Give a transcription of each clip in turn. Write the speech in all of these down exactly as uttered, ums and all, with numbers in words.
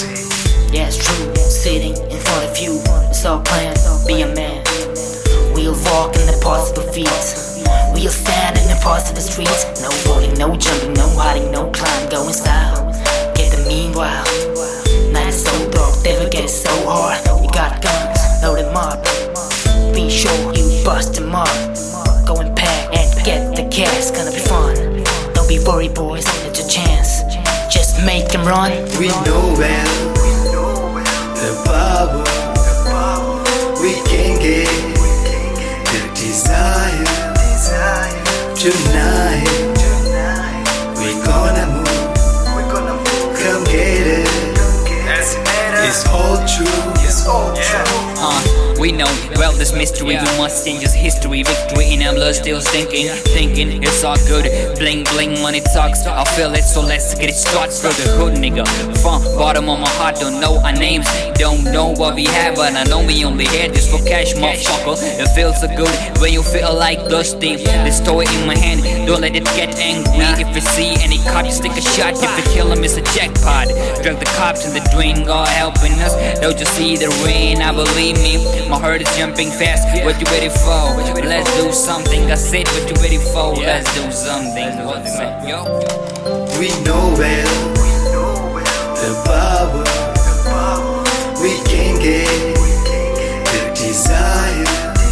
Yeah, it's true. Sitting in front of you, it's all planned. Be a man. We'll walk in the positive feet. We'll stand in the positive streets. No rolling, no jumping, no hiding, no climb. Go in style. Get the meanwhile. Night is so dark, never get it so hard. We got guns, load them up. Be sure you bust them up. Go and pack and get the cash, gonna be fun. Don't be worried, boys, it's your chance. Just make them run. We know well the power we can get, the desire. Tonight we're gonna move, come get it. It's all true. It's all true. Uh, we know, well, this mystery, we must change this history. Victory in our blood, still thinking, thinking it's all good. Bling bling, money talks, I feel it, so let's get it started. For the hood nigga, from bottom of my heart, don't know our names, don't know what we have, but I know we only here just for cash, motherfucker. It feels so good when you feel like dusty. This toy in my hand, don't let it get angry. If you see any cop, just take a shot. If you kill him, it's a jackpot. Drag the cops in the drain, God helping us. Don't you see the rain? I believe me, my heart is jumping fast. What you ready for? Let's do something. I said, what you ready for? Let's do something. Yo. We know well the power we can get, the desire.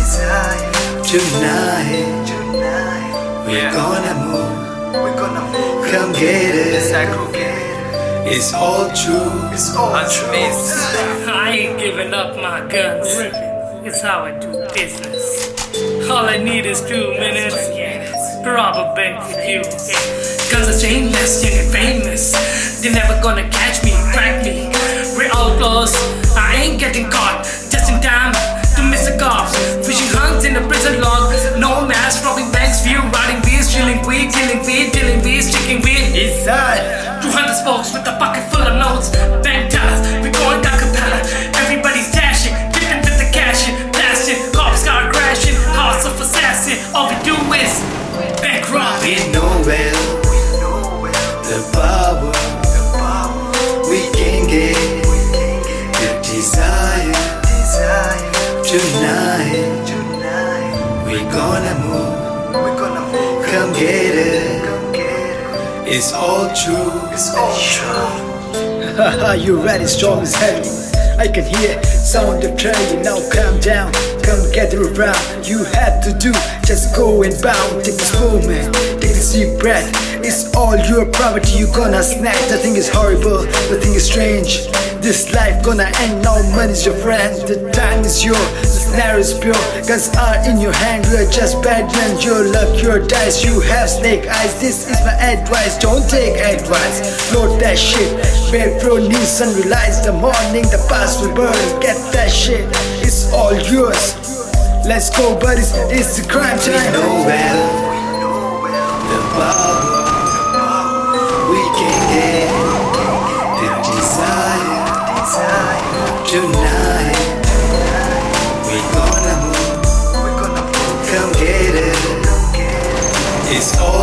Tonight we're gonna move, come get it. It's all true. It's all true. I ain't giving up my guns. It's how I do business. All I need is two minutes. Rob a bank for you. Guns are chainless, young and famous. They're never gonna catch me, crack me. We're outlaws. I ain't getting caught. Just in time to miss the cops. Fishing hunts in the prison log. No mask, robbing banks, view, riding bees, drilling weed, killing weed, dealing weed, sticking weed. Inside. two hundred spokes with a pocket full of notes. Bank tellers, we going a cappella. Everybody's dashing, dipping with the cash in, blasting. Cops car crashing, house of assassin. All we do is bank robbing. We know well the power we can get, the desire. Tonight we're gonna move, come get it. It's all true. It's all true. Haha, you ready? Storm is heavy. I can hear sound of train. Now calm down, come gather around. You had to do, just go and bound. Take this moment, take this deep breath. It's all your property, you gonna snap. Nothing is horrible, nothing is strange. This life gonna end, now money's your friend. The time is yours, the snare is pure. Guns are in your hand, you are just bad man. Your luck, your dice, you have snake eyes. This is my advice, don't take advice. Load that shit, bear pro news, sun realize the morning, the past will burn. Get that shit, it's all yours. Let's go buddies, it's the crime time. We know well the power we can get, the desire. Tonight we're gonna move, come get it. It's all